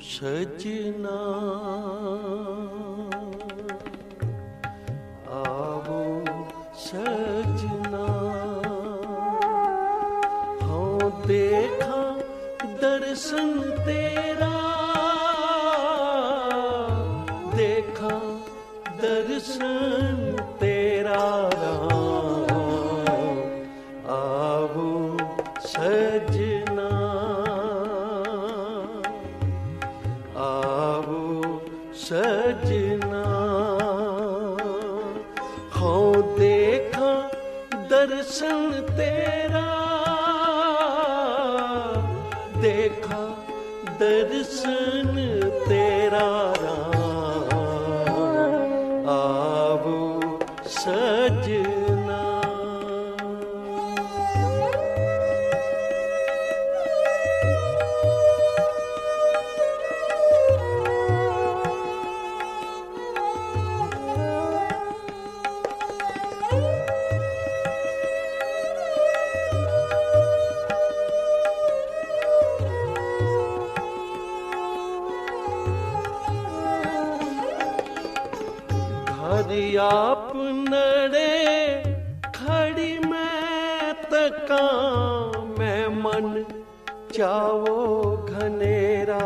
सजना आवो सजना, हाँ देखा दर्शन तेरा, देखा दर्शन तेरा आवो सजना, आवो सजना, हाँ देखा दर्शन तेरा, देखा दर्शन तेरा आवो सजना। आप नड़े खड़ी मैं तका, मैं मन चावो घनेरा,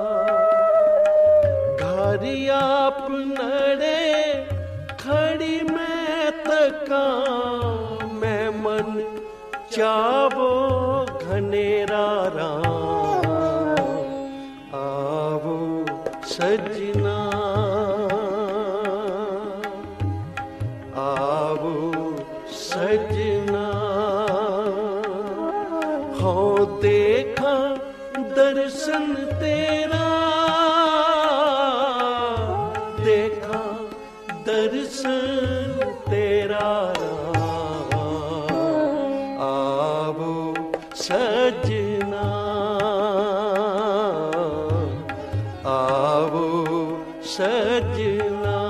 घरी आप नड़े खड़ी मैं तका, मैं मन चावो घनेरा आवो सजना, आवो सजना, हाँ देखा दर्शन तेरा, देखा दर्शन तेरा आवो सजना, आवो सजना।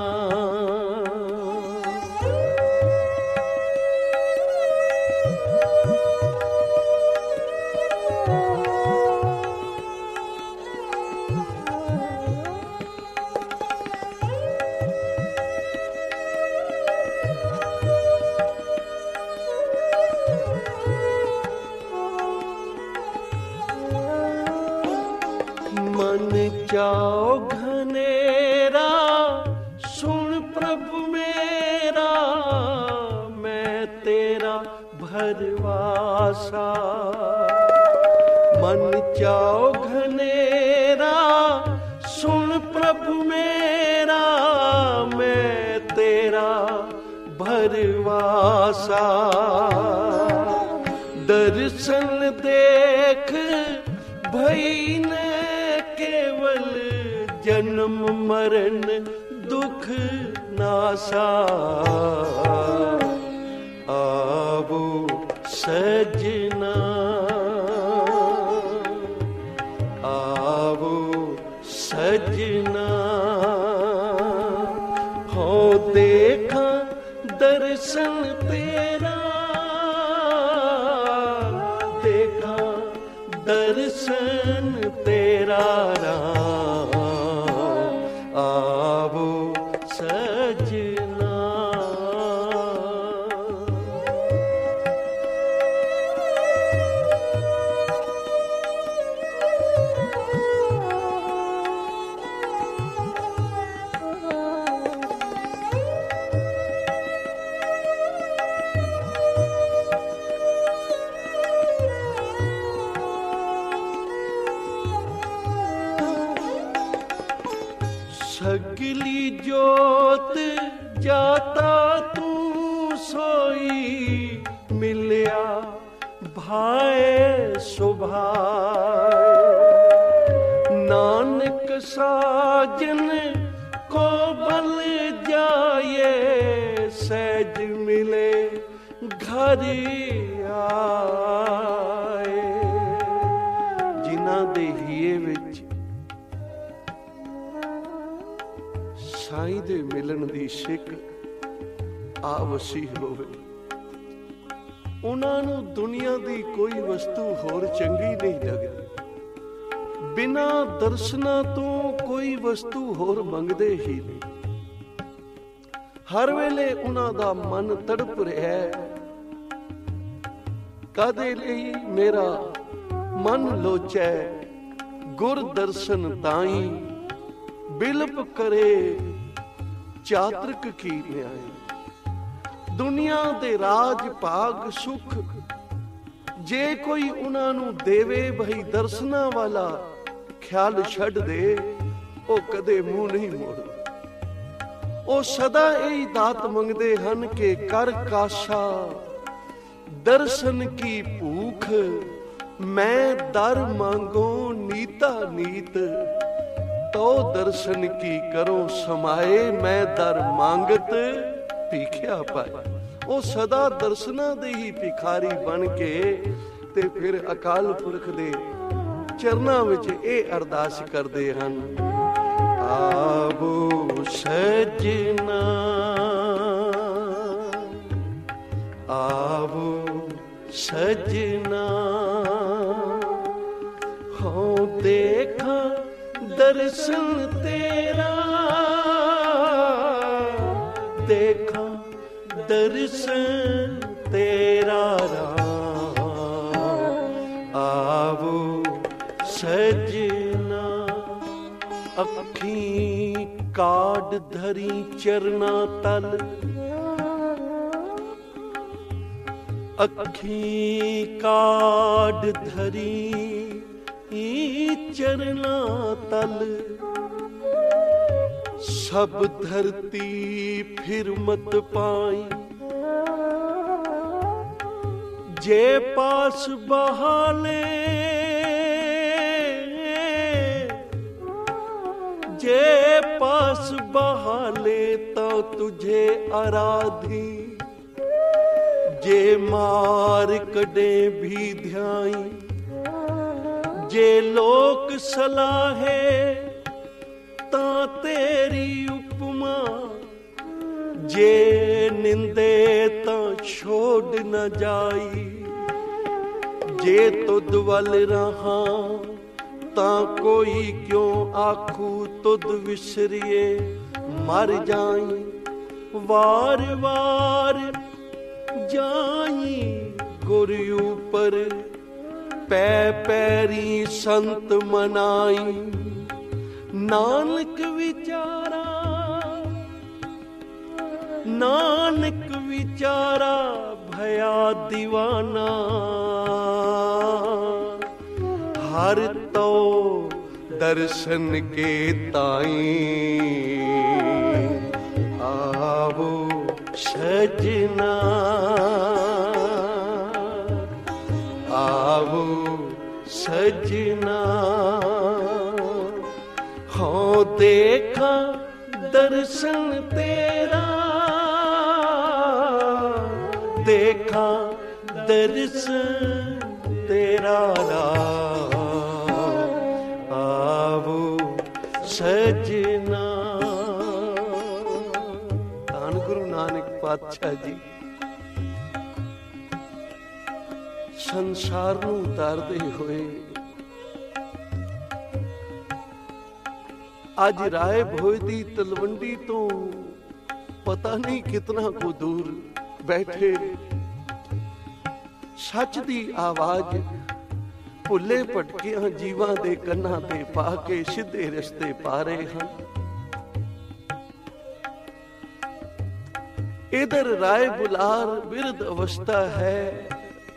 मन जाओ घनेरा, सुन प्रभु मेरा, मैं तेरा भरवासा, मन जाओ घनेरा, सुन प्रभु मेरा, मैं तेरा भरवासा, दर्शन देख भई न केवल जन्म मरण दुख नासा, आवो सजना, आवो सजना, हाँ देखा दर्शन तेरा, देखा दर्शन तेरा आवो सजना। सगली जोत जाता तू सोई, मिलिया भाए सुभाए, नानक साजन को बल जाए, सहज मिले घर आए, जिन्हां दे हीए विच साईं दे मिलन दी सिक आ वसी होवे, उन्हां नूं दुनिया दी कोई वस्तु होर चंगी नहीं लगदी। ਬਿਨਾਂ ਦਰਸ਼ਨਾਂ ਤੋਂ ਕੋਈ ਵਸਤੂ ਹੋਰ ਮੰਗਦੇ ਹੀ ਨਹੀਂ। ਹਰ ਵੇਲੇ ਉਹਨਾਂ ਦਾ ਮਨ ਤੜਪ ਰਿਹਾ ਹੈ, ਕਾਹਦੇ ਲਈ ਮੇਰਾ ਮਨ ਲੋਚੈ ਗੁਰ ਦਰਸ਼ਨ ਤਾਈ, ਬਿਲਪ ਕਰੇ ਚਾਤ੍ਰਿਕ ਕੀ ਨਿਆਏ। ਦੁਨੀਆ ਦੇ ਰਾਜ ਭਾਗ ਸੁਖ ਜੇ ਕੋਈ ਉਹਨਾਂ ਨੂੰ ਦੇਵੇ ਬਈ ਦਰਸ਼ਨਾਂ ਵਾਲਾ ਖਿਆਲ ਛੱਡ ਦੇ, ਉਹ ਕਦੇ ਮੂੰਹ ਨਹੀਂ ਮੋੜਦੇ। ਉਹ ਸਦਾ ਇਹੀ ਦਾਤ ਮੰਗਦੇ ਹਨ ਕਿ ਕਰ ਕਾਸ਼ਾ ਦਰਸ਼ਨ ਕੀ ਭੂਖ, ਮੈਂ ਦਰ ਮੰਗੋ ਨੀਤਾ ਨੀਤ, ਤੋ ਦਰਸ਼ਨ ਕੀ ਕਰੋ ਸਮਾਏ, ਮੈਂ ਦਰ ਮੰਗਤ ਭੀਖਿਆ ਪਾਏ। ਉਹ ਸਦਾ ਦਰਸ਼ਨਾਂ ਦੇ ਹੀ ਭਿਖਾਰੀ ਬਣ ਕੇ ਤੇ ਫਿਰ ਅਕਾਲ ਪੁਰਖ ਦੇ ਚਰਨਾਂ ਵਿੱਚ ਇਹ ਅਰਦਾਸ ਕਰਦੇ ਹਨ, ਆਵੋ ਸਜਣਾ ਆਵੋ ਸਜਣਾ, ਹੋ ਦੇਖਾਂ ਦਰਸ਼ਨ ਤੇਰਾ, ਦੇਖਾਂ ਦਰਸ਼ਨ ਤੇਰਾ ਰਾਮ, ਆਵੋ ਸਜਣਾ। ਅੱਖੀਂ ਕਾਢ ਧਰੀ ਚਰਨਾ ਤਲ, ਅੱਖੀਂ ਕਾਢ ਧਰੀ ਚਰਨਾ ਤਲ, ਸਭ ਧਰਤੀ ਫਿਰ ਮਤ ਪਾਈ, ਜੇ ਪਾਸ ਬਹਾਲੇ, ਜੇ ਪਾਸ ਬਹਾਲੇ ਤਾਂ ਤੁਝੇ ਆਰਾਧੀ, ਜੇ ਮਾਰ ਕਢੇ ਵੀ ਧਿਆਈ, ਜੇ ਲੋਕ ਸਲਾਹੇ ਤਾਂ ਤੇਰੀ ਉਪਮਾ, ਜੇ ਨਿੰਦੇ ਤਾਂ ਛੋੜ ਨਾ ਜਾਈ, ਜੇ ਤੁਧ ਵੱਲ ਰਹਾ ਤਾਂ ਕੋਈ ਕਿਉਂ ਆਖੂ ਤੁਧ ਵਿਸਰੀਏ ਮਰ ਜਾਈ, ਵਾਰ ਵਾਰ ਜਾਈ ਗੁਰ ਉਪਰ, ਪੈ ਪੈਰੀ ਸੰਤ ਮਨਾਈ, ਨਾਨਕ ਵਿਚਾਰਾ, ਨਾਨਕ ਵਿਚਾਰਾ ਭਇਆ ਦੀਵਾਨਾ, ਹਰ ਤੋ ਦਰਸ਼ਨ ਕੇ ਤਾਈ, ਆਵੋ ਸਜਣਾ ਆਵੋ ਸਜਣਾ, ਹੋ ਦੇਖਾਂ ਦਰਸ਼ਨ ਤੇਰਾ, ਦੇਖਾਂ ਦਰਸ਼ਨ ਤੇਰਾ ਰਾਮ, ਆਵੋ ਸਜਣਾ। ਧੰਨ ਗੁਰੂ ਨਾਨਕ ਪਾਤਸ਼ਾਹ ਜੀ ਸੰਸਾਰ ਨੂੰ ਉਤਾਰਦੇ ਹੋਏ ਅੱਜ ਰਾਏ ਭੋਏ ਦੀ ਤਲਵੰਡੀ ਤੋਂ ਪਤਾ ਨਹੀਂ ਕਿਤਨਾ ਕੁ ਦੂਰ ਬੈਠੇ ਸੱਚ ਦੀ ਆਵਾਜ਼ ਭੁੱਲੇ ਭਟਕਿਆਂ ਜੀਵਾਂ ਦੇ ਕੰਨਾਂ ਤੇ ਪਾ ਕੇ ਸਿੱਧੇ ਰਸਤੇ ਪਾ ਰਹੇ ਹਨ। ਇਧਰ ਰਾਏ ਬੁਲਾਰ ਬਿਰਧ ਅਵਸਥਾ ਹੈ।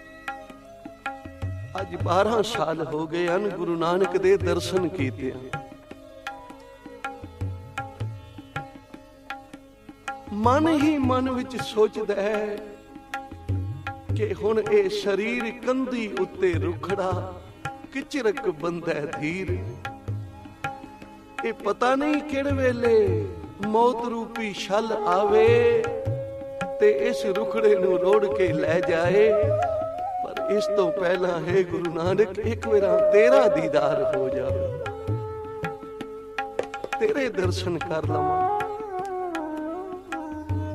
ਅੱਜ 12 ਸਾਲ ਹੋ ਗਏ ਹਨ ਗੁਰੂ ਨਾਨਕ ਦੇ ਦਰਸ਼ਨ ਕੀਤੇ। ਮਨ ਹੀ ਮਨ ਵਿੱਚ ਸੋਚਦਾ ਹੈ ਕਿ ਹੁਣ ਇਹ ਸਰੀਰ ਕੰਧੀ ਉੱਤੇ ਰੁਖੜਾ ਕਿਚਰਕ ਬੰਦਾ ਧੀਰ। ਇਹ ਪਤਾ ਨਹੀਂ ਕਿਹੜੇ ਵੇਲੇ ਮੌਤ ਰੂਪੀ ਛਲ ਆਵੇ ਤੇ ਇਸ ਰੁਖੜੇ ਨੂੰ ਰੋੜ ਕੇ ਲੈ ਜਾਏ। ਪਰ ਇਸ ਤੋਂ ਪਹਿਲਾਂ ਹੈ ਗੁਰੂ ਨਾਨਕ ਇੱਕ ਵਾਰ ਤੇਰਾ ਦੀਦਾਰ ਹੋ ਜਾਵੇ, ਤੇਰੇ ਦਰਸ਼ਨ ਕਰ ਲਵਾਂ।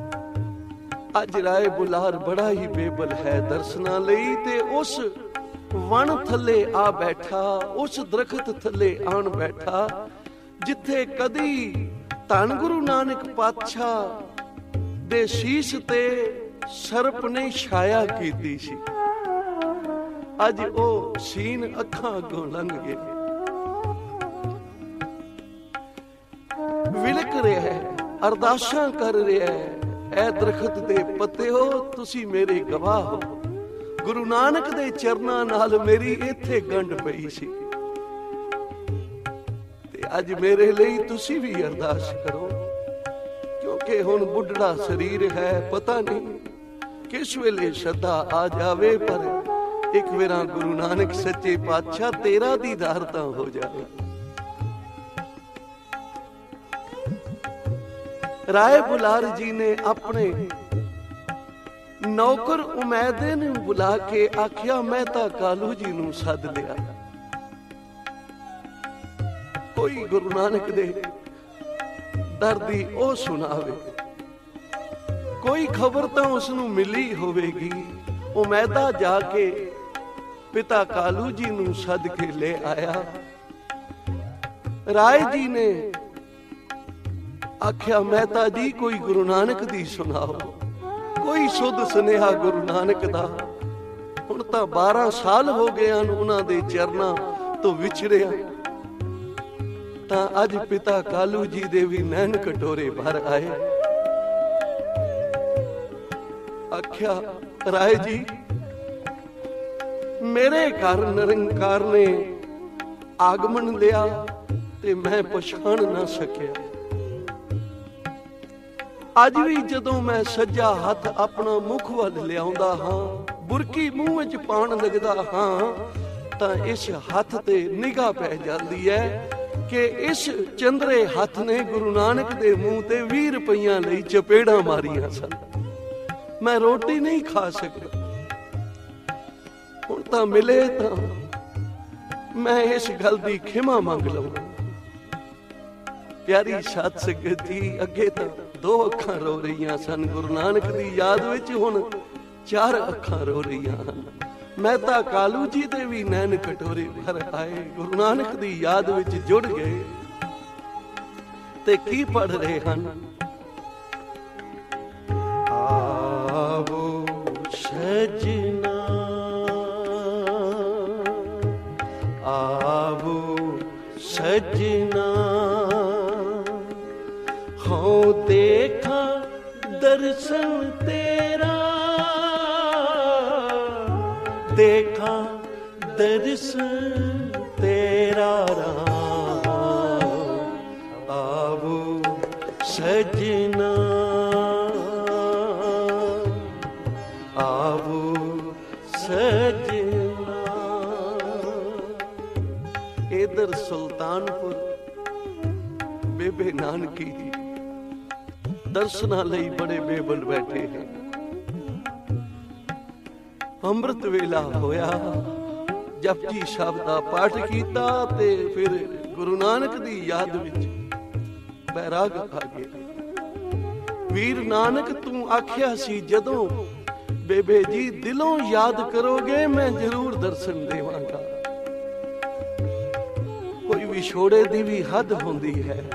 ਅੱਜ ਰਾਏ ਬੁਲਾਰ ਬੜਾ ਹੀ ਬੇਬਲ ਹੈ ਦਰਸ਼ਨਾਂ ਲਈ ਤੇ ਉਸ ਵਣ ਥੱਲੇ ਆ ਬੈਠਾ, ਉਸ ਦਰਖਤ ਥੱਲੇ ਆਣ ਬੈਠਾ ਜਿੱਥੇ ਕਦੀ ਧੰਨ ਗੁਰੂ ਨਾਨਕ ਪਾਤਸ਼ਾਹ ਦੇ ਸ਼ੀਸ਼ ਤੇ ਸਰਪ ਨੇ ਛਾਇਆ ਕੀਤੀ ਸੀ। ਅੱਜ ਉਹ ਸੀਨ ਅੱਖਾਂ ਅੱਗੋਂ ਲੰਘ ਗਏ। ਵਿਲਕ ਰਿਹਾ ਹੈ, ਅਰਦਾਸਾਂ ਕਰ ਰਿਹਾ ਹੈ, ਐ ਦਰਖਤ ਦੇ ਪੱਤਿਓ ਤੁਸੀਂ ਮੇਰੇ ਗਵਾਹ ਹੋ। ਗੁਰੂ ਨਾਨਕ ਦੇ ਚਰਨਾਂ ਨਾਲ ਮੇਰੀ ਇੱਥੇ ਗੰਢ ਪਈ ਸੀ ਤੇ ਅੱਜ ਮੇਰੇ ਲਈ ਤੁਸੀਂ ਵੀ ਅਰਦਾਸ ਕਰੋ, ਕਿਉਂਕਿ ਹੁਣ ਬੁੱਢੜਾ ਸਰੀਰ ਹੈ, ਪਤਾ ਨਹੀਂ ਕਿਸ ਵੇਲੇ ਸ਼ਰਧਾ ਆ ਜਾਵੇ। ਪਰ ਇੱਕ ਵੇਰਾ ਗੁਰੂ ਨਾਨਕ ਸੱਚੇ ਪਾਤਸ਼ਾਹ ਤੇਰਾ ਦੀਦਾਰ ਤਾਂ ਹੋ ਜਾਵੇ। ਰਾਏ ਬੁਲਾਰ ਜੀ ਨੇ ਆਪਣੇ ਨੌਕਰ ਉਮੈਦੇ ਨੂੰ ਬੁਲਾ ਕੇ ਆਖਿਆ, ਮੈਂ ਤਾਂ ਕਾਲੂ ਜੀ ਨੂੰ ਸੱਦ ਲਿਆ, ਕੋਈ ਗੁਰੂ ਨਾਨਕ ਦੇ ਦਰ ਦੀ ਉਹ ਸੁਣਾਵੇ। ਕੋਈ ਖਬਰ ਤਾਂ ਉਸ ਨੂੰ ਮਿਲੀ ਹੋਵੇਗੀ। ਉਮੈਦਾ ਜਾ ਕੇ ਪਿਤਾ ਕਾਲੂ ਜੀ ਨੂੰ ਸੱਦ ਕੇ ਲੈ ਆਇਆ। ਰਾਏ ਜੀ ਨੇ ਆਖਿਆ, ਮਹਿਤਾ ਜੀ ਕੋਈ ਗੁਰੂ ਨਾਨਕ ਦੀ ਸੁਣਾਓ, ਕੋਈ ਸੁਧ ਸੁਨੇਹਾ ਗੁਰੂ ਨਾਨਕ ਦਾ। ਹੁਣ ਤਾਂ 12 ਸਾਲ ਹੋ ਗਏ ਹਨ ਉਹਨਾਂ ਦੇ ਚਰਨਾਂ ਤੋਂ ਵਿਛੜਿਆ। ਤਾਂ ਅੱਜ ਪਿਤਾ ਕਾਲੂ ਜੀ ਦੇ ਵੀ ਨੈਣ ਕਟੋਰੇ ਭਰ ਆਏ। ਆਖਿਆ, ਰਾਏ ਜੀ ਮੇਰੇ ਘਰ ਨਿਰੰਕਾਰ ਨੇ ਆਗਮਨ ਲਿਆ ਤੇ ਮੈਂ ਪਛਾਣ ਨਾ ਸਕਿਆ। ਅੱਜ ਵੀ ਜਦੋਂ ਮੈਂ ਸੱਜਾ ਹੱਥ ਆਪਣਾ ਮੁਖ ਵੱਲ ਲਿਆਉਂਦਾ ਹਾਂ, ਬੁਰਕੀ ਮੂੰਹ ਵਿੱਚ ਪਾਉਣ ਲੱਗਦਾ ਹਾਂ, ਤਾਂ ਇਸ ਹੱਥ ਤੇ ਨਿਗਾਹ ਪੈ ਜਾਂਦੀ ਹੈ ਕਿ ਇਸ ਚੰਦਰੇ ਹੱਥ ਨੇ ਗੁਰੂ ਨਾਨਕ ਦੇ ਮੂੰਹ ਤੇ 20 ਰੁਪਈਆਂ ਲਈ ਚਪੇੜਾਂ ਮਾਰੀਆਂ ਸਨ। ਮੈਂ ਰੋਟੀ ਨਹੀਂ ਖਾ ਸਕਦਾ। ਹੁਣ ਤਾਂ ਮਿਲੇ ਤਾਂ ਮੈਂ ਇਸ ਗੱਲ ਦੀ ਖਿਮਾ ਮੰਗ ਲਵਾਂ। ਪਿਆਰੀ ਸਾਧ ਸੰਗਤ ਜੀ, ਅੱਗੇ ਤਾਂ 2 ਅੱਖਾਂ ਰੋ ਰਹੀਆਂ ਸਨ ਗੁਰੂ ਨਾਨਕ ਦੀ ਯਾਦ ਵਿੱਚ, ਹੁਣ 4 ਅੱਖਾਂ ਰੋ ਰਹੀਆਂ ਹਨ। ਮਹਿਤਾ ਕਾਲੂ ਜੀ ਦੇ ਵੀ ਨੈਣ ਕਟੋਰੇ ਭਰ ਆਏ, ਗੁਰੂ ਨਾਨਕ ਦੀ ਯਾਦ ਵਿੱਚ ਜੁੜ ਗਏ ਤੇ ਕੀ ਪੜ ਰਹੇ ਹਨ। ਆਵੋ ਸਜਣਾ, ਆਵੋ ਸਜਣਾ, ਹੋ ਦੇਖਾ ਦਰਸ਼ਨ ਤੇਰਾ, ਦੇਖਾ ਦਰਸ਼ਨ ਤੇਰਾ ਰਾਮ। ਆਵੋ ਸਜਣਾ, ਆਵੋ ਸਜਣਾ। ਇਧਰ ਸੁਲਤਾਨਪੁਰ ਬੇਬੇ ਨਾਨਕੀ ਜੀ ਦਰਸ਼ਨਾਂ ਲਈ ਬੜੇ ਬੇਬਲ ਬੈਠੇ ਹਨ। ਅੰਮ੍ਰਿਤ ਵੇਲਾ ਹੋਇਆ, ਜਪਜੀ ਸਾਹਿਬ ਦਾ ਪਾਠ ਕੀਤਾ ਤੇ ਫਿਰ ਗੁਰੂ ਨਾਨਕ ਦੀ ਯਾਦ ਵਿੱਚ ਬੈਰਾਗ ਆ ਗਿਆ। ਵੀਰ ਨਾਨਕ ਤੂੰ ਆਖਿਆ ਸੀ ਜਦੋਂ ਬੇਬੇ ਜੀ ਦਿਲੋਂ ਯਾਦ ਕਰੋਗੇ ਮੈਂ ਜ਼ਰੂਰ ਦਰਸ਼ਨ ਦੇਵਾਂਗਾ। ਕੋਈ ਵਿਛੋੜੇ ਦੀ ਵੀ ਹੱਦ ਹੁੰਦੀ ਹੈ।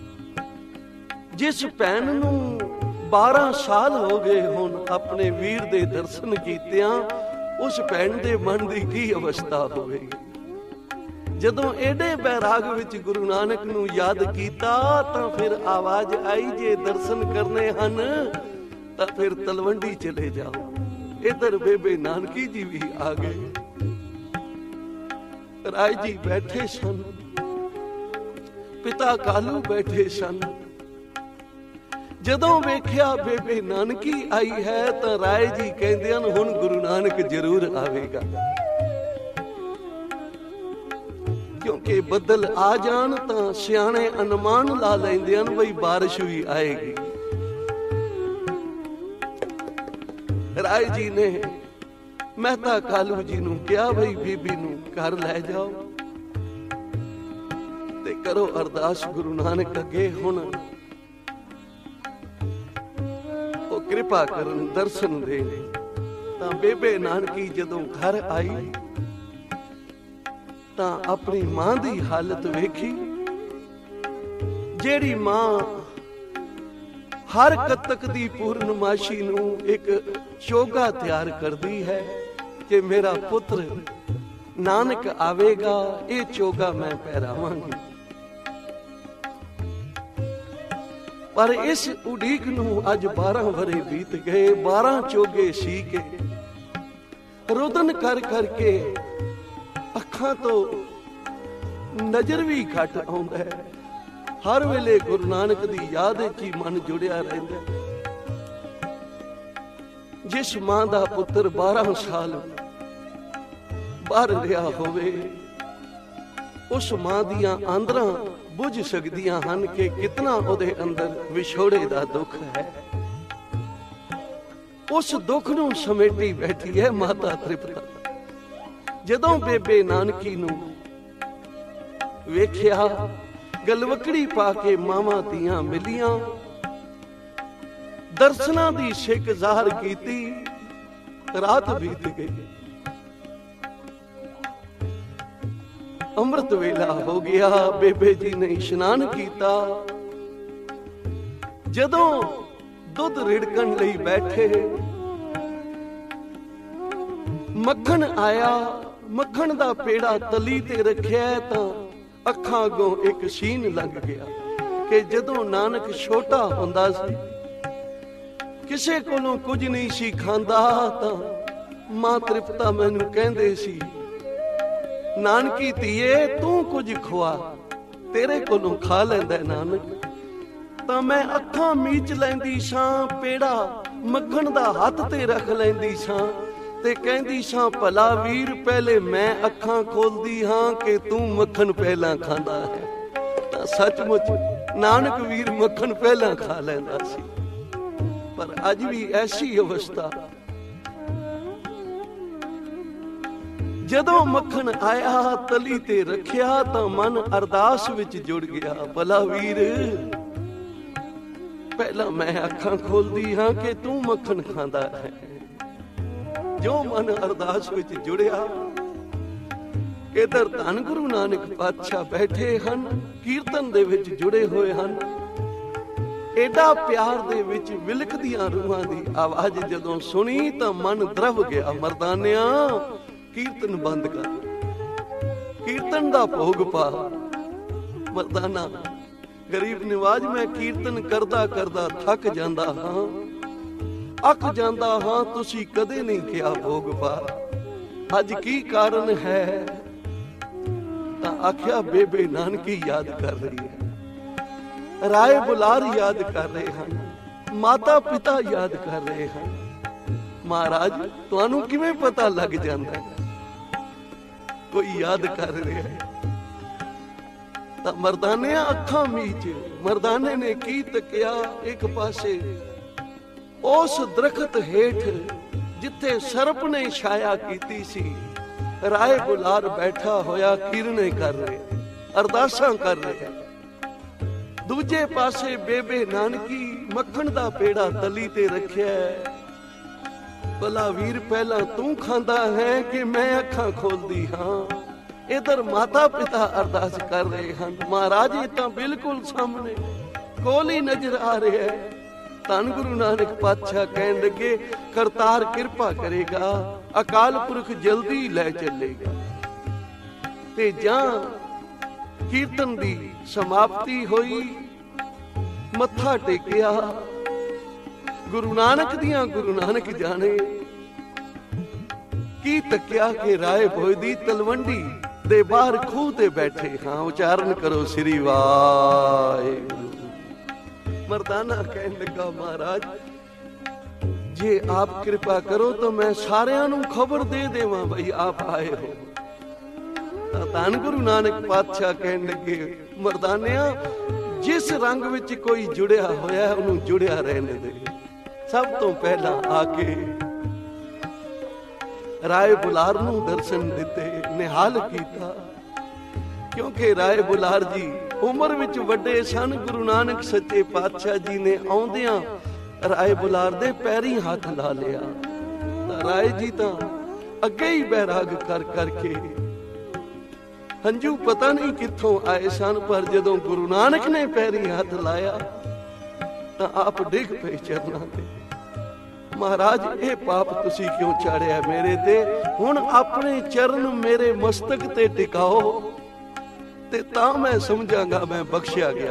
ਜਿਸ ਭੈਣ ਨੂੰ 12 ਸਾਲ ਹੋ ਗਏ ਹੁਣ ਆਪਣੇ ਵੀਰ ਦੇ ਦਰਸ਼ਨ ਕੀਤਿਆਂ, ਉਸ ਭੈਣ ਦੇ ਮਨ ਦੀ ਕੀ ਅਵਸਥਾ ਹੋਵੇਗੀ। ਜਦੋਂ ਏਡੇ ਬੈਰਾਗ ਵਿੱਚ ਗੁਰੂ ਨਾਨਕ ਨੂੰ ਯਾਦ ਕੀਤਾ ਤਾਂ ਫਿਰ ਆਵਾਜ਼ ਆਈ, ਜੇ ਦਰਸ਼ਨ ਕਰਨੇ ਹਨ ਤਾਂ ਫਿਰ ਤਲਵੰਡੀ ਚਲੇ ਜਾਓ। ਇਧਰ ਬੇਬੇ ਨਾਨਕੀ ਜੀ ਵੀ ਆ ਗਏ। ਰਾਏ ਜੀ ਬੈਠੇ ਸਨ, ਪਿਤਾ ਕਾਲੂ ਬੈਠੇ ਸਨ। ਜਦੋਂ ਵੇਖਿਆ ਬੇਬੇ ਨਾਨਕੀ ਆਈ ਹੈ ਤਾਂ ਰਾਏ ਜੀ ਕਹਿੰਦੇ ਹਨ ਹੁਣ ਗੁਰੂ ਨਾਨਕ ਜ਼ਰੂਰ ਆਵੇਗਾ, ਕਿਉਂਕਿ ਬੱਦਲ ਆ ਜਾਣ ਤਾਂ ਸਿਆਣੇ ਅਨੁਮਾਨ ਲਾ ਲੈਂਦੇ ਹਨ ਬਈ ਬਾਰਿਸ਼ ਵੀ ਆਏਗੀ। ਰਾਏ ਜੀ ਨੇ ਮਹਿਤਾ ਕਾਲੂ ਜੀ ਨੂੰ ਕਿਹਾ ਬਈ ਬੀਬੀ ਨੂੰ ਘਰ ਲੈ ਜਾਓ ਤੇ ਕਰੋ ਅਰਦਾਸ ਗੁਰੂ ਨਾਨਕ ਅੱਗੇ, ਹੁਣ ਉਹ ਕਿਰਪਾ ਕਰਨ ਦਰਸ਼ਨ ਦੇ। ਤਾਂ ਬੇਬੇ ਨਾਨਕੀ ਜਦੋਂ ਘਰ ਆਈ ਤਾਂ ਆਪਣੀ ਮਾਂ ਦੀ ਹਾਲਤ ਵੇਖੀ, ਜਿਹੜੀ ਮਾਂ ਹਰ ਕੱਤਕ ਦੀ ਪੂਰਨਮਾਸ਼ੀ ਨੂੰ ਇੱਕ ਚੋਗਾ ਤਿਆਰ ਕਰਦੀ ਹੈ ਕਿ ਮੇਰਾ ਪੁੱਤਰ ਨਾਨਕ ਆਵੇਗਾ, ਇਹ ਚੋਗਾ ਮੈਂ ਪਹਿਰਾਵਾਂਗੀ। ਪਰ ਇਸ ਉਡੀਕ ਨੂੰ ਅੱਜ 12 ਵਰੇ ਬੀਤ ਗਏ। 12 ਚੋਗੇ ਸੀ ਕੇ ਰੁਦਨ ਕਰ ਕਰਕੇ ਅੱਖਾਂ ਤੋਂ ਨਜ਼ਰ ਵੀ ਘੱਟ ਆਉਂਦਾ ਹੈ। ਹਰ ਵੇਲੇ ਗੁਰੂ ਨਾਨਕ ਦੀ ਯਾਦ ਵਿੱਚ ਹੀ ਮਨ ਜੁੜਿਆ ਰਹਿੰਦਾ। ਜਿਸ ਮਾਂ ਦਾ ਪੁੱਤਰ 12 ਸਾਲ ਬਾਹਰ ਰਿਹਾ ਹੋਵੇ, ਉਸ ਮਾਂ ਦੀਆਂ ਆਂਦਰਾਂ ਬੁੱਝ ਸਕਦੀਆਂ ਹਨ ਕਿ ਕਿਤਨਾ ਉਹਦੇ ਅੰਦਰ ਵਿਛੋੜੇ ਦਾ ਦੁੱਖ ਹੈ। ਉਸ ਦੁੱਖ ਨੂੰ ਸਮੇਟੀ ਬੈਠੀ ਹੈ ਮਾਤਾ ਤ੍ਰਿਪਤਾ। ਜਦੋਂ ਬੇਬੇ ਨਾਨਕੀ ਨੂੰ ਵੇਖਿਆ, ਗਲਵਕੜੀ ਪਾ ਕੇ ਮਾਵਾਂ ਧੀਆਂ ਮਿਲੀਆਂ, ਦਰਸ਼ਨਾਂ ਦੀ ਛਿੱਕ ਜ਼ਾਹਰ ਕੀਤੀ। ਰਾਤ ਬੀਤ ਗਈ, ਅੰਮ੍ਰਿਤ ਵੇਲਾ ਹੋ ਗਿਆ। ਬੇਬੇ ਜੀ ਨੇ ਇਸ਼ਨਾਨ ਕੀਤਾ। ਜਦੋਂ ਦੁੱਧ ਰਿੜਕਣ ਲਈ ਬੈਠੇ, ਮੱਖਣ ਆਇਆ। ਮੱਖਣ ਦਾ ਪੇੜਾ ਤਲੀ ਤੇ ਰੱਖਿਆ ਤਾਂ ਅੱਖਾਂ ਅੱਗੋਂ ਇੱਕ ਸੀਨ ਲੱਗ ਗਿਆ ਕਿ ਜਦੋਂ ਨਾਨਕ ਛੋਟਾ ਹੁੰਦਾ ਸੀ, ਕਿਸੇ ਕੋਲੋਂ ਕੁਝ ਨਹੀਂ ਸੀ ਖਾਂਦਾ, ਤਾਂ ਮਾਂ ਤ੍ਰਿਪਤਾ ਮੈਨੂੰ ਕਹਿੰਦੇ ਸੀ, ਨਾਨਕੀ ਧੀਏ ਤੂੰ ਕੁਝ ਖਵਾ, ਤੇਰੇ ਕੋਲੋਂ ਖਾ ਲੈਂਦਾ ਨਾਨਕ। ਤਾਂ ਮੈਂ ਅੱਖਾਂ ਮੀਚ ਲੈਂਦੀ ਸਾਂ, ਪੇੜਾ ਮੱਖਣ ਦਾ ਹੱਥ ਤੇ ਰੱਖ ਲੈਂਦੀ ਸਾਂ ਤੇ ਕਹਿੰਦੀ ਸਾਂ, ਭਲਾ ਵੀਰ ਪਹਿਲੇ ਮੈਂ ਅੱਖਾਂ ਖੋਲਦੀ ਹਾਂ ਕਿ ਤੂੰ ਮੱਖਣ ਪਹਿਲਾਂ ਖਾਂਦਾ ਹੈ। ਤਾਂ ਸੱਚਮੁੱਚ ਨਾਨਕ ਵੀਰ ਮੱਖਣ ਪਹਿਲਾਂ ਖਾ ਲੈਂਦਾ ਸੀ। ਪਰ ਅੱਜ ਵੀ ਐਸੀ ਅਵਸਥਾ, ਜਦੋਂ ਮੱਖਣ ਆਇਆ ਤਲੀ ਤੇ ਰੱਖਿਆ ਤਾਂ ਮਨ ਅਰਦਾਸ ਵਿੱਚ ਜੁੜ ਗਿਆ, ਭਲਾ ਵੀਰ ਪਹਿਲਾਂ ਮੈਂ ਅੱਖਾਂ ਖੋਲਦੀ ਹਾਂ ਕਿ ਤੂੰ ਮੱਖਣ ਖਾਂਦਾ ਹੈ। ਜੋ ਮਨ ਅਰਦਾਸ ਵਿੱਚ ਜੁੜਿਆ, ਇਧਰ ਧੰਨ ਗੁਰੂ ਨਾਨਕ ਪਾਤਸ਼ਾਹ ਬੈਠੇ ਹਨ, ਕੀਰਤਨ ਦੇ ਵਿੱਚ ਜੁੜੇ ਹੋਏ ਹਨ। ਏਡਾ ਪਿਆਰ ਦੇ ਵਿੱਚ ਵਿਲਕਦੀਆਂ ਰੂਹਾਂ ਦੀ ਆਵਾਜ਼ ਜਦੋਂ ਸੁਣੀ ਤਾਂ ਮਨ ਦਰਵ ਗਿਆ। ਮਰਦਾਨਿਆ ਕੀਰਤਨ ਬੰਦ ਕਰ, ਕੀਰਤਨ ਦਾ ਭੋਗ ਪਾ। ਮਰਦਾਨਾ ਗਰੀਬ ਨਿਵਾਜ, ਮੈਂ ਕੀਰਤਨ ਕਰਦਾ ਕਰਦਾ ਥੱਕ ਜਾਂਦਾ ਹਾਂ, ਅੱਕ ਜਾਂਦਾ ਹਾਂ, ਤੁਸੀਂ ਕਦੇ ਨਹੀਂ ਕਿਹਾ ਭੋਗ ਪਾ। ਅੱਜ ਕੀ ਕਾਰਨ ਹੈ? ਤਾਂ ਆਖਿਆ ਬੇਬੇ ਨਾਨਕੀ ਯਾਦ ਕਰ ਰਹੀ ਹੈ, ਰਾਏ ਬੁਲਾਰ ਯਾਦ ਕਰ ਰਹੇ ਹਨ, ਮਾਤਾ ਪਿਤਾ ਯਾਦ ਕਰ ਰਹੇ ਹਨ। ਮਹਾਰਾਜ ਤੁਹਾਨੂੰ ਕਿਵੇਂ ਪਤਾ ਲੱਗ ਜਾਂਦਾ ਕੋਈ ਯਾਦ ਕਰ ਰਿਹਾ ਹੈ? ਤਾਂ ਮਰਦਾਨਿਆਂ ਅੱਖਾਂ ਮੀਚ, ਮਰਦਾਨੇ ਨੇ ਕੀ ਤੱਕਿਆ? ਇੱਕ ਪਾਸੇ ਉਸ ਦਰਖਤ ਹੇਠ ਜਿੱਥੇ ਸਰਪ ਨੇ ਛਾਇਆ ਕੀਤੀ ਸੀ, ਰਾਏ ਬੁਲਾਰ ਬੈਠਾ ਹੋਇਆ ਕੀਰਨੇ ਕਰ ਰਿਹਾ, ਅਰਦਾਸਾਂ ਕਰ ਰਿਹਾ। ਦੂਜੇ ਪਾਸੇ ਬੇਬੇ ਨਾਨਕੀ ਮੱਖਣ ਦਾ ਪੇੜਾ ਤਲੀ ਤੇ ਰੱਖਿਆ। ਭਲਾ ਵੀਰ ਪਹਿਲਾਂ ਤੂੰ ਖਾਂਦਾ ਹੈ ਕਿ ਮੈਂ ਅੱਖਾਂ ਖੋਲਦੀ ਹਾਂ? ਇਧਰ ਮਾਤਾ ਪਿਤਾ ਅਰਦਾਸ ਕਰ ਰਹੇ ਹਨ। ਮਹਾਰਾਜ ਇਹ ਤਾਂ ਬਿਲਕੁਲ ਸਾਹਮਣੇ ਕੋਲ ਹੀ ਨਜ਼ਰ ਆ ਰਿਹਾ ਹੈ। ਧੰਨ ਗੁਰੂ ਨਾਨਕ ਪਾਤਸ਼ਾਹ ਕਹਿਣ ਲੱਗੇ, ਕਰਤਾਰ ਕਿਰਪਾ ਕਰੇਗਾ, ਅਕਾਲ ਪੁਰਖ ਜਲਦੀ ਲੈ ਚੱਲੇਗਾ। ਤੇ ਜਾਂ ਕੀਰਤਨ ਦੀ ਸਮਾਪਤੀ ਹੋਈ, ਮੱਥਾ ਟੇਕਿਆ। ਗੁਰੂ ਨਾਨਕ ਦੀਆਂ ਗੁਰੂ ਨਾਨਕ ਜਾਣੇ ਕੀ ਤੱਕਿਆ ਕਿ ਰਾਏ ਭੋਏ ਦੀ ਤਲਵੰਡੀ ਦੇ ਬਾਹਰ ਖੂਹ ਤੇ ਬੈਠੇ ਹਾਂ। ਉਚਾਰਨ ਕਰੋ ਸ੍ਰੀ ਵਾਹਿਗੁਰੂ। ਮਰਦਾਨਾ ਕਹਿਣ ਲੱਗਾ, ਮਹਾਰਾਜ ਜੇ ਆਪ ਕਿਰਪਾ ਕਰੋ ਤਾਂ ਮੈਂ ਸਾਰਿਆਂ ਨੂੰ ਖਬਰ ਦੇ ਦੇਵਾਂ ਬਈ ਆਪ ਆਏ ਹੋ। ਤਾਂ ਧੰਨ ਗੁਰੂ ਨਾਨਕ ਪਾਤਸ਼ਾਹ ਕਹਿਣ ਲੱਗੇ, ਮਰਦਾਨਿਆਂ ਜਿਸ ਰੰਗ ਵਿੱਚ ਕੋਈ ਜੁੜਿਆ ਹੋਇਆ ਉਹਨੂੰ ਜੁੜਿਆ ਰਹਿਣ ਦੇ। ਸਭ ਤੋਂ ਪਹਿਲਾਂ ਆ ਕੇ ਰਾਏ ਬੁਲਾਰ ਨੂੰ ਦਰਸ਼ਨ ਦਿੱਤੇ, ਨਿਹਾਲ ਕੀਤਾ, ਕਿਉਂਕਿ ਰਾਏ ਬੁਲਾਰ ਜੀ ਉਮਰ ਵਿੱਚ ਵੱਡੇ ਸਨ। ਗੁਰੂ ਨਾਨਕ ਸੱਚੇ ਪਾਤਸ਼ਾਹ ਜੀ ਨੇ ਆਉਂਦਿਆਂ ਰਾਏ ਬੁਲਾਰ ਦੇ ਪੈਰੀਂ ਹੱਥ ਲਾ ਲਿਆ। ਤਾਂ ਰਾਏ ਜੀ ਤਾਂ ਅੱਗੇ ਹੀ ਬੈਰਾਗ ਕਰ ਕਰਕੇ ਹੰਝੂ ਪਤਾ ਨਹੀਂ ਕਿੱਥੋਂ ਆਏ ਸਨ, ਪਰ ਜਦੋਂ ਗੁਰੂ ਨਾਨਕ ਨੇ ਪੈਰੀ ਹੱਥ ਲਾਇਆ ਤਾਂ ਆਪ ਡਿੱਗ ਪਏ ਚਰਨਾਂ ਤੇ। ਮਹਾਰਾਜ, ਇਹ ਪਾਪ ਤੁਸੀਂ ਕਿਉਂ ਚਾੜਿਆ ਮੇਰੇ ਤੇ? ਹੁਣ ਆਪਣੇ ਚਰਨ ਮੇਰੇ ਮਸਤਕ ਤੇ ਟਿਕਾਓ ਤੇ ਤਾਂ ਮੈਂ ਸਮਝਾਂਗਾ ਮੈਂ ਬਖਸ਼ਿਆ ਗਿਆ।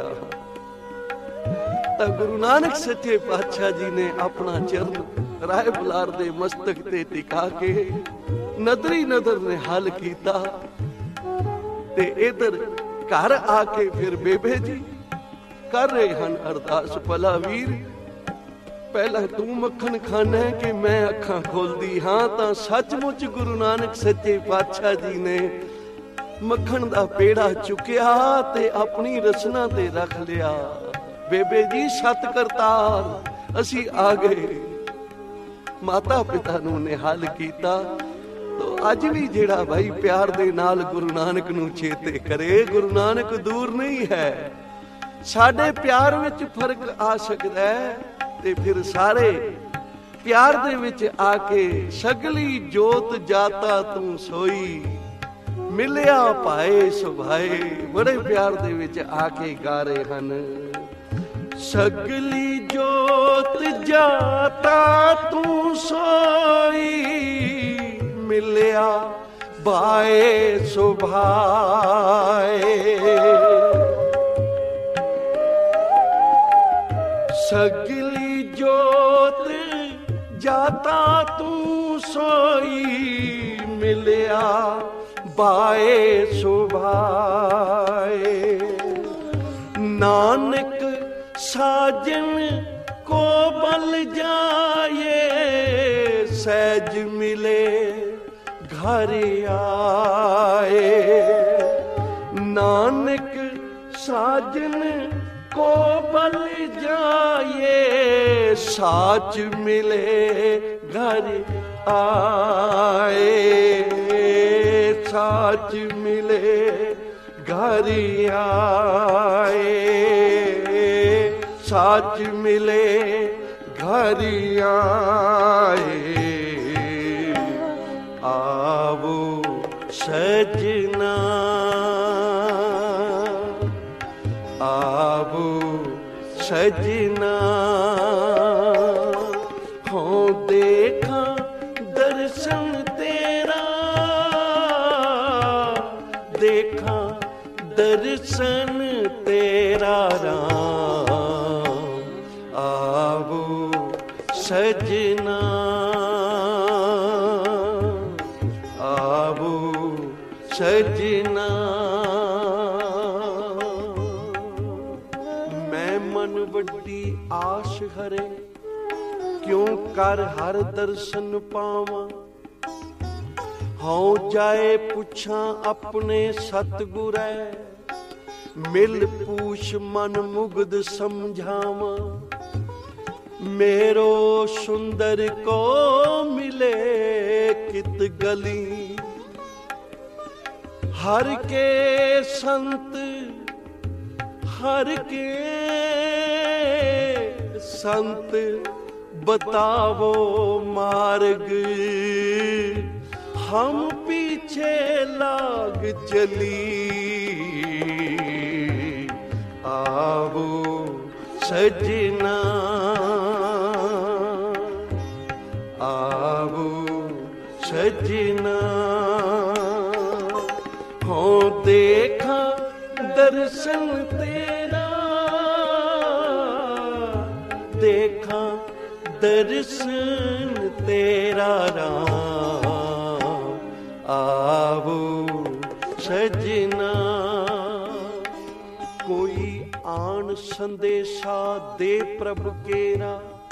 ਤਾਂ ਗੁਰੂ ਨਾਨਕ ਸੱਚੇ ਪਾਤਸ਼ਾਹ ਜੀ ਨੇ ਆਪਣਾ ਚਰਨ ਰਾਏ ਬੁਲਾਰ ਦੇ ਮਸਤਕ ਤੇ ਟਿਕਾ ਕੇ ਨਦਰੀ ਨਦਰ ਨੇ ਹੱਲ ਕੀਤਾ। ਤੇ ਇਧਰ ਘਰ ਆ ਕੇ ਫਿਰ ਬੇਬੇ ਜੀ ਕਰ ਰਹੇ ਹਨ ਅਰਦਾਸ, ਭਲਾ ਵੀਰ ਪਹਿਲਾਂ ਤੂੰ ਮੱਖਣ ਖਾਣਾ ਕਿ ਮੈਂ ਅੱਖਾਂ ਖੋਲਦੀ ਹਾਂ? ਤਾਂ ਸੱਚਮੁੱਚ ਗੁਰੂ ਨਾਨਕ ਸੱਚੇ ਪਾਤਸ਼ਾਹ ਜੀ ਨੇ ਮੱਖਣ ਦਾ ਪੇੜਾ ਚੁੱਕਿਆ ਤੇ ਆਪਣੀ ਰਸਨਾ ਤੇ ਰੱਖ ਲਿਆ। ਬੇਬੇ ਜੀ ਸਤ ਕਰਤਾਰ ਅਸੀਂ ਆ ਗਏ। ਮਾਤਾ ਪਿਤਾ ਨੂੰ ਨਿਹਾਲ ਕੀਤਾ। ਅੱਜ ਵੀ ਜਿਹੜਾ ਭਾਈ ਪਿਆਰ ਦੇ ਨਾਲ ਗੁਰੂ ਨਾਨਕ ਨੂੰ ਚੇਤੇ ਕਰੇ, ਗੁਰੂ ਨਾਨਕ ਦੂਰ ਨਹੀਂ ਹੈ। ਸਾਡੇ ਪਿਆਰ ਵਿੱਚ ਫਰਕ ਆ ਸਕਦਾ ਹੈ ਤੇ ਫਿਰ ਸਾਰੇ ਪਿਆਰ ਦੇ ਵਿੱਚ ਆ ਕੇ ਸਗਲੀ ਜੋਤ ਜਾਤਾ ਤੂੰ ਸੋਈ, ਮਿਲਿਆ ਭਾਏ ਸੁਭਾਏ, ਬੜੇ ਪਿਆਰ ਦੇ ਵਿੱਚ ਆ ਕੇ ਗਾ ਰਹੇ ਹਨ। ਸਗਲੀ ਜੋਤ ਜਾਤਾ ਤੂੰ ਸੋਈ, ਮਿਲਿਆ ਭਾਏ ਸੁਭਾਏ। ਸਗਲੀ ਜੋਤ ਜਾਤਾ ਤੂੰ ਸੋਈ, ਮਿਲਿਆ ਭਾਏ ਸੁਭਾਏ। ਨਾਨਕ ਸਾਜਨ ਕੋ ਬਲ ਜਾਏ, ਸਹਿਜ ਮਿਲੇ ਘਰ ਆਏ। ਨਾਨਕ ਸਾਜਨ को बल जाए, साच मिले घर आए। साच मिले घर आए, साच मिले घर आए। आवो सजना आवो सजना, हो देखा दर्शन तेरा, देखा दर्शन तेरा राम। आवो सजना आवो सजना। ਵੱਡੀ ਆਸ਼ ਹਰੇ, ਕਿਉਂ ਕਰ ਹਰ ਦਰਸ਼ਨ ਪਾਵਾਂ। ਹਉ ਜਾਏ ਪੁੱਛਾਂ ਆਪਣੇ ਸਤਿਗੁਰੈ, ਮਿਲ ਪੂਛ ਮਨ ਮੁਗਧ ਸਮਝਾਵਾਂ। ਮੇਰੋ ਸੁੰਦਰ ਕੋ ਮਿਲੇ ਕਿਤ ਗਲੀ, ਹਰ ਕੇ ਸੰਤ हर के संत बतावो मार्ग, हम पीछे लाग चली। आवो सजना आवो सजना, हो देखा दर्शन तेरा, देखा दर्शन तेरा राम। आवो सजना। कोई आन संदेशा दे प्रभु केरा,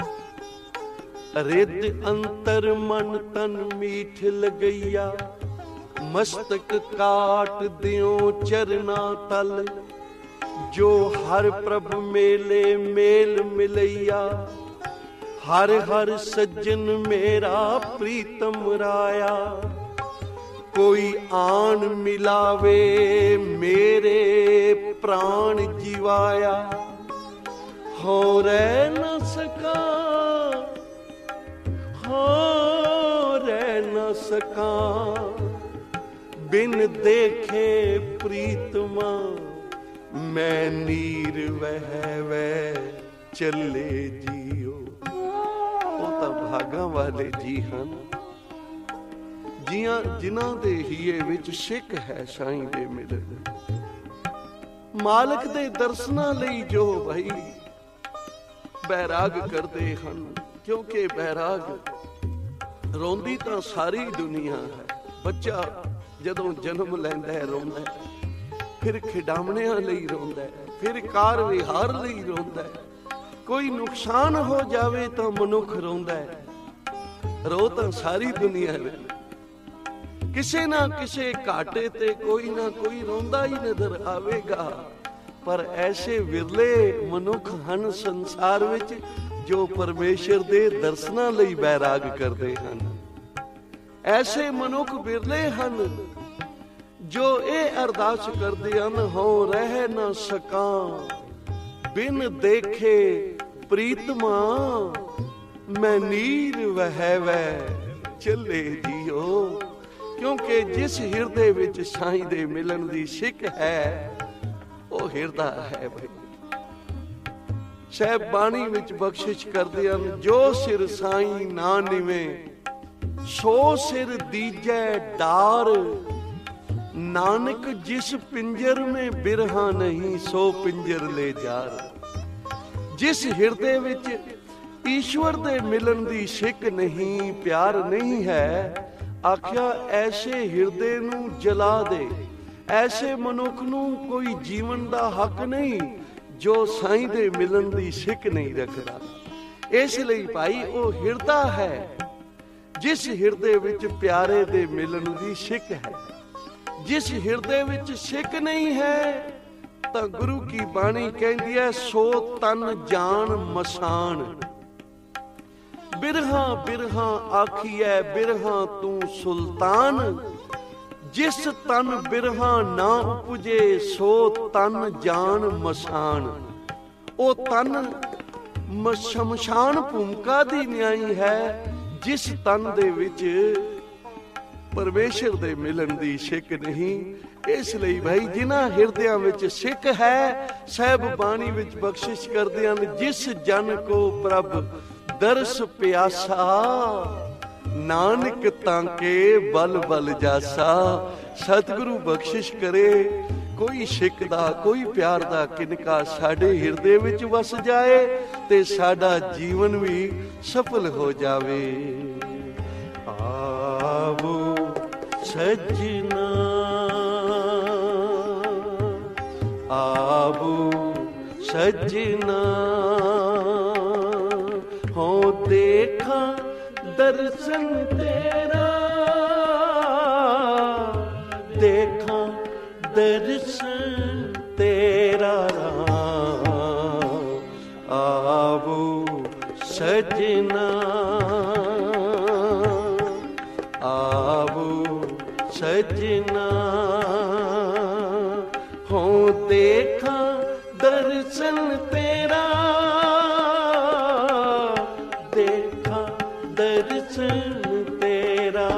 रिद अंतर मन तन मीठ लगैया। मस्तक काट दियो चरना तल, जो हर प्रभु मेले मेल मिलैया। हर हर सज्जन मेरा प्रीतम राया, कोई आन मिलावे मेरे प्राण जीवाया। हो रह न सका हो रह न सका, ਬਿਨ ਦੇਖੇ ਪ੍ਰੀਤਮਾ ਮੈਂ ਨੀਰ ਵਹਿ ਵੈ ਚੱਲੇ ਜੀਓ। ਉਹ ਤਾਂ ਭਾਗਾਂ ਵਾਲੇ ਜੀ ਹਨ ਜਿਨ੍ਹਾਂ ਦੇ ਹੀਏ ਵਿੱਚ ਸਿੱਖ ਹੈ ਸਾਈਂ ਦੇ ਮਿਲਣ। ਮਾਲਕ ਦੇ ਦਰਸ਼ਨਾਂ ਲਈ ਜੋ ਭਾਈ ਬੈਰਾਗ ਕਰਦੇ ਹਨ, ਕਿਉਂਕਿ ਬੈਰਾਗ ਰੋਂਦੀ ਤਾਂ ਸਾਰੀ ਦੁਨੀਆ ਹੈ। ਬੱਚਾ ਜਦੋਂ ਜਨਮ ਲੈਂਦਾ ਹੈ ਰੋਂਦਾ, ਫਿਰ ਖਿਡਾਉਣਿਆਂ ਲਈ ਰੋਂਦਾ, ਫਿਰ ਕਾਰ ਵਿਹਾਰ ਲਈ ਰੋਂਦਾ, ਕੋਈ ਨੁਕਸਾਨ ਹੋ ਜਾਵੇ ਤਾਂ ਮਨੁੱਖ ਰੋਂਦਾ। ਰੋ ਤਾਂ ਸਾਰੀ ਦੁਨੀਆ ਵੇਲੇ ਕਿਸੇ ਨਾ ਕਿਸੇ ਘਾਟੇ ਤੇ ਕੋਈ ਨਾ ਕੋਈ ਰੋਂਦਾ ਹੀ ਨਜ਼ਰ ਆਵੇਗਾ। ਪਰ ਐਸੇ ਵਿਰਲੇ ਮਨੁੱਖ ਹਨ ਸੰਸਾਰ ਵਿੱਚ ਜੋ ਪਰਮੇਸ਼ਰ ਦੇ ਦਰਸ਼ਨਾਂ ਲਈ ਬੈਰਾਗ ਕਰਦੇ ਹਨ। ਐਸੇ ਮਨੁੱਖ ਵਿਰਲੇ ਹਨ ਜੋ ਇਹ ਅਰਦਾਸ ਕਰਦੇ ਹਨ, ਹੋ ਰਹਿ ਨਾ ਸਕਾਂ ਬਿਨ ਦੇਖੇ ਪ੍ਰੀਤਮਾ ਮੈਂ ਨੀਰ ਵਹਿ ਵੈ ਚੱਲੇ ਜੀਓ। ਕਿਉਂਕਿ ਜਿਸ ਹਿਰਦੇ ਵਿੱਚ ਸਾਈਂ ਦੇ ਮਿਲਣ ਦੀ ਸਿੱਖ ਹੈ ਉਹ ਹਿਰਦਾ ਹੈ ਭਾਈ। ਸਾਹਿਬ ਬਾਣੀ ਵਿੱਚ ਬਖਸ਼ਿਸ਼ ਕਰਦੇ ਹਨ, ਜੋ ਸਿਰ ਸਾਈਂ ਨਾ ਨਿਵੇਂ ਸੋ ਸਿਰ ਦੀਜੈ ਡਾਰ। ਨਾਨਕ ਜਿਸ ਪਿੰਜਰ ਮੇਂ ਬਿਰਹਾ ਨਹੀਂ ਸੋ ਪਿੰਜਰ ਲੈ ਜਾਰ। ਜਿਸ ਹਿਰਦੇ ਵਿੱਚ ਈਸ਼ਵਰ ਦੇ ਮਿਲਣ ਦੀ ਸਿੱਖ ਨਹੀਂ, ਪਿਆਰ ਨਹੀਂ ਹੈ, ਆਖਿਆ ਐਸੇ ਹਿਰਦੇ ਨੂੰ ਜਲਾ ਦੇ। ਐਸੇ ਮਨੁੱਖ ਨੂੰ ਕੋਈ ਜੀਵਨ ਦਾ ਹੱਕ ਨਹੀਂ ਜੋ ਸਾਈਂ ਦੇ ਮਿਲਣ ਦੀ ਸਿੱਖ ਨਹੀਂ ਰੱਖਦਾ। ਇਸ ਲਈ ਭਾਈ ਉਹ ਹਿਰਦਾ ਹੈ ਜਿਸ ਹਿਰਦੇ ਵਿੱਚ ਪਿਆਰੇ ਦੇ ਮਿਲਣ ਦੀ ਸਿੱਖ ਹੈ। ਜਿਸ ਹਿਰਦੇ ਵਿੱਚ ਸਿੱਖ ਨਹੀਂ ਹੈ ਤਾਂ ਗੁਰੂ ਕੀ ਬਾਣੀ ਕਹਿੰਦੀ ਹੈ, ਸੋ ਤਨ ਜਾਨ ਮਸਾਨ। ਬਿਰਹਾ ਬਿਰਹਾ ਆਖੀਐ ਬਿਰਹਾ ਤੂੰ ਸੁਲਤਾਨ। ਜਿਸ ਤਨ ਬਿਰਹਾ ਨਾ ਉਪਜੇ ਸੋ ਤਨ ਜਾਨ ਮਸਾਨ। ਉਹ ਤਨ ਸ਼ਮਸ਼ਾਨ ਭੂਮਿਕਾ ਦੀ ਨਿਆਈ ਹੈ ਜਿਸ ਤਨ ਦੇ ਵਿੱਚ ਪਰਮੇਸ਼ਰ ਦੇ ਮਿਲਣ ਦੀ ਸਿੱਖ ਨਹੀਂ। ਇਸ ਲਈ ਭਾਈ ਜਿਨ੍ਹਾਂ ਹਿਰਦਿਆਂ ਵਿੱਚ ਸਿੱਖ ਹੈ, ਸਾਹਿਬ ਬਾਣੀ ਵਿੱਚ ਬਖਸ਼ਿਸ਼ ਕਰਦੇ ਹਨ, ਜਿਸ ਜਨ ਕੋ ਪ੍ਰਭ ਦਰਸ ਪਿਆਸਾ ਨਾਨਕ ਤਾਂਕੇ ਬਲ ਬਲ ਜਾਸਾ। ਸਤਿਗੁਰੂ ਬਖਸ਼ਿਸ਼ ਕਰੇ ਕੋਈ ਸਿੱਖ ਦਾ ਕੋਈ ਪਿਆਰ ਦਾ ਕਿਨਕਾ ਸਾਡੇ ਹਿਰਦੇ ਵਿੱਚ ਵਸ ਜਾਏ ਤੇ ਸਾਡਾ ਜੀਵਨ ਵੀ ਸਫਲ ਹੋ ਜਾਵੇ। ਆਵੋ ਸਜਣਾ ਆਵੋ ਸਜਣਾ ਹੋ ਦੇਖਾਂ ਦਰਸ਼ਨ ਤੇਰਾ। ਦੇਖਾਂ ਦਰਸ਼ਨ ਤੇਰਾ ਰਾਮ। ਆਵੋ ਸਜਣਾ ਆਵੋ ਸਜਣਾ ਹੋ ਦੇਖਾਂ ਦਰਸ਼ਨ ਤੇਰਾ। ਦੇਖਾਂ ਦਰਸ਼ਨ ਤੇਰਾ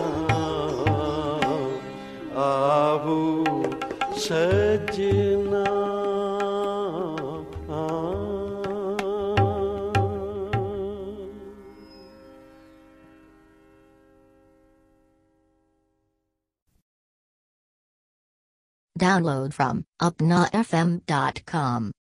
ਰਾਮ। ਆਵੋ ਸਜਣਾ। Download from upnafm.com.